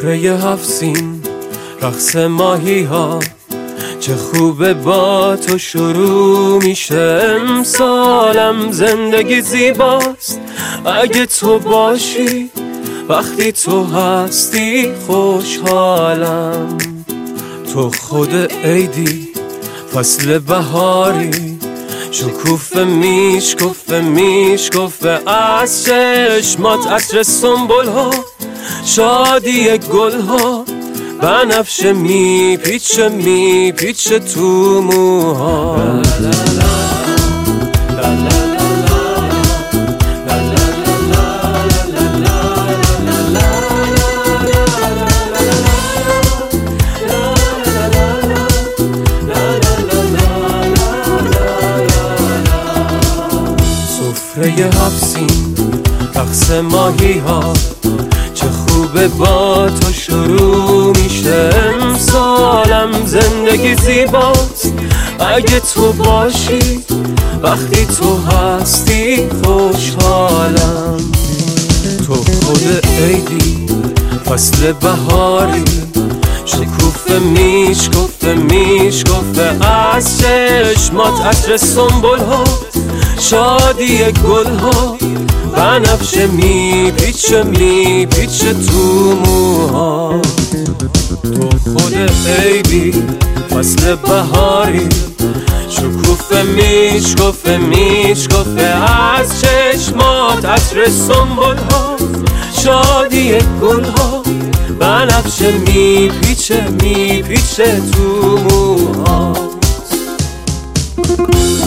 سفره 7 سین رقص ماهی ها، چه خوبه با تو شروع میشه امسالم. زندگی زیباست اگه تو باشی، وقتی تو هستی خوشحالم. تو خود عیدی، فصل بهاری، شکوفه میشکفه از چشمات. عطر سنبول ها، شادی گل ها، بنفشه میپیچه تو موها. سفره 7 سین رقص ماهی ها، چه خوبه با تو شروع میشه امسالم. زندگی زیباست اگه تو باشی، وقتی تو هستی خوشحالم. تو خود عیدی، فصل بهاری، شکوفه میشکفه از چشمات. عطر سنبول ها، شادی گل ها، بنفشه میپیچه تو موها. تو خود عیدی، فصل بهاری، شکوفه میشکفه از چشمات. عطر سنبول ها، شادی گل ها، بنفشه میپیچه تو موها.